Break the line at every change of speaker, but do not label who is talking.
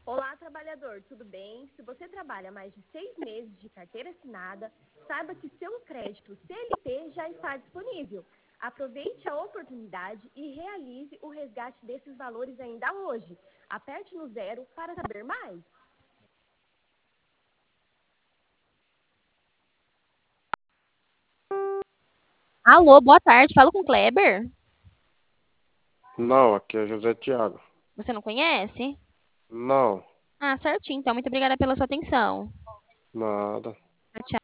Olá, trabalhador, tudo bem? Se você trabalha mais de 6 meses de carteira assinada, saiba que seu crédito CLT já está disponível. Aproveite a oportunidade e realize o resgate desses valores ainda hoje. Aperte no 0 para saber mais.
Alô, boa tarde. Falo com o Kleber.
Não, aqui é José Thiago.
Você não conhece?
Não,
Ah, certinho. Então, muito obrigada pela sua atenção.
nada.
Tchau.